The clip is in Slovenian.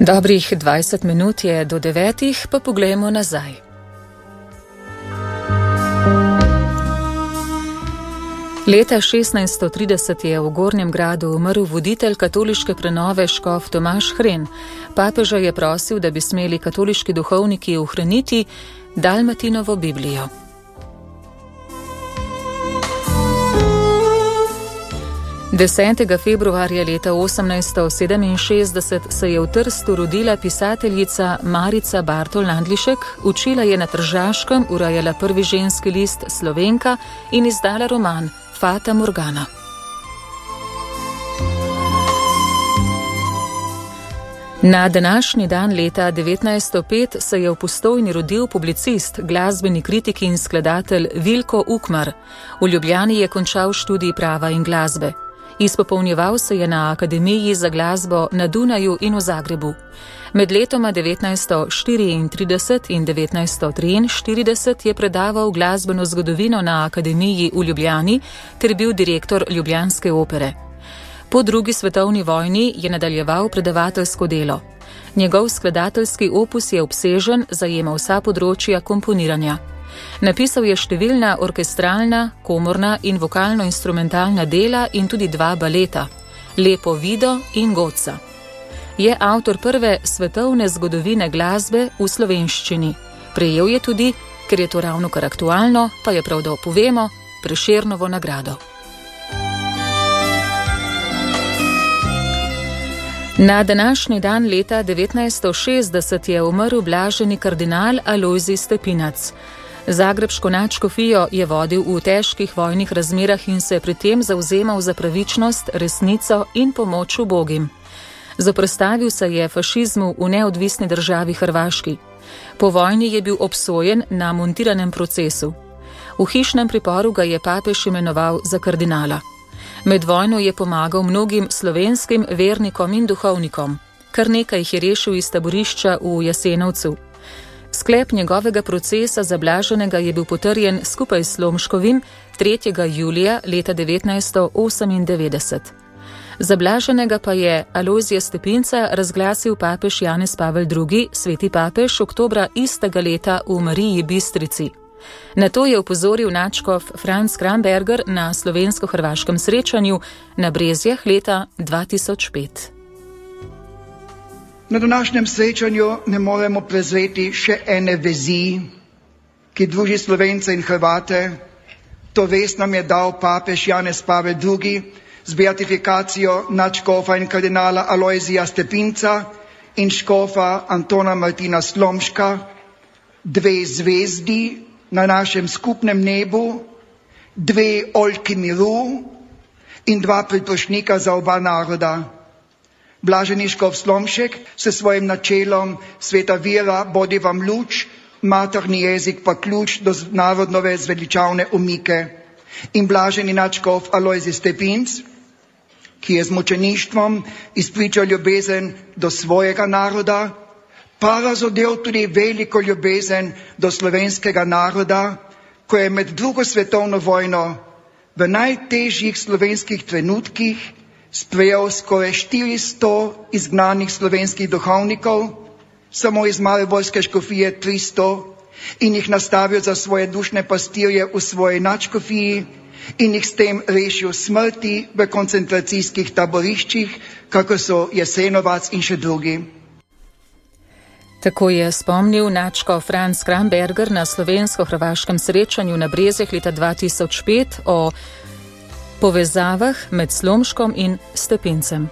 Dobrih 20 minut je do 9, pa poglejmo nazaj. Leta 1630 je v Gornjem Gradu umrl voditelj katoliške prenove škof Tomaž Hren. Papeža je prosil, da bi smeli katoliški duhovniki ohraniti Dalmatinovo Biblijo. Desetega februarja leta 1867 se je v Trstu rodila pisateljica Marica Bartol Nadlišek, učila je na Tržaškem, urejala prvi ženski list Slovenka in izdala roman Fata Morgana. Na današnji dan leta 1905 se je v Postojni rodil publicist, glasbeni kritik in skladatelj Vilko Ukmar. V Ljubljani je končal študij prava in glasbe. Izpopolnjeval se je na Akademiji za glasbo na Dunaju in v Zagrebu. Med letoma 1934 in 1943 je predaval glasbeno zgodovino na Akademiji v Ljubljani ter bil direktor ljubljanske opere. Po drugi svetovni vojni je nadaljeval predavateljsko delo. Njegov skladateljski opus je obsežen, zajema vsa področja komponiranja. Napisal je številna orkestralna, komorna in vokalno-instrumentalna dela in tudi 2 baleta, Lepo Vido in Goca. Je avtor prve svetovne zgodovine glasbe v slovenščini. Prejel je tudi, ker je to ravnokar aktualno, pa je prav, da povemo, Prešernovo nagrado. Na današnji dan leta 1960 je umrl blaženi kardinal Alojzij Stepinac. Zagrebško nadškofijo je vodil v težkih vojnih razmerah in se pri tem zavzemal za pravičnost, resnico in pomoč ubogim. Zoperstavil se je fašizmu v neodvisni državi Hrvaški. Po vojni je bil obsojen na montiranem procesu. V hišnem priporu ga je papež imenoval za kardinala. Med vojno je pomagal mnogim slovenskim vernikom in duhovnikom. Kar nekaj jih je rešil iz taborišča v Jasenovcu. Sklep njegovega procesa za blaženega je bil potrjen skupaj s Slomškovim 3. julija leta 1998. Za blaženega pa je Alojzija Stepinca razglasil papež Janez Pavel II., sveti papež, oktobra istega leta v Mariji Bistrici. Na to je opozoril nadškof Franc Kramberger na slovensko-hrvaškem srečanju na Brezjah leta 2005. Na današnjem srečanju ne moremo prezreti še ene vezi, ki druži Slovence in Hrvate. To vest nam je dal papež Janez Pavel II. Z beatifikacijo nadškofa in kardinala Alojzija Stepinca in škofa Antona Martina Slomška, 2 zvezdi na našem skupnem nebu, 2 oljki miru in 2 priprošnjika za oba naroda. Blaženi škof Slomšek s svojim načelom sveta vira bodi vam luč, materni jezik pa ključ do narodnove zveličavne umike. In blaženi nadškof Alojzij Stepinc, ki je z mučeništvom izpričal ljubezen do svojega naroda, pa razodel tudi veliko ljubezen do slovenskega naroda, ko je med 2. svetovno vojno v najtežjih slovenskih trenutkih sprejel skoraj 400 izgnanih slovenskih duhovnikov, samo iz mariborske škofije 300, in jih nastavil za svoje dušne pastirje v svoji nadškofiji in jih s tem rešil smrti v koncentracijskih taboriščih, kako so Jasenovac in še drugi. Tako je spomnil nadškof Franc Kramberger na slovensko-hrvaškem srečanju na Brezjah leta 2005 o povezavah med Slomškom in Stepincem.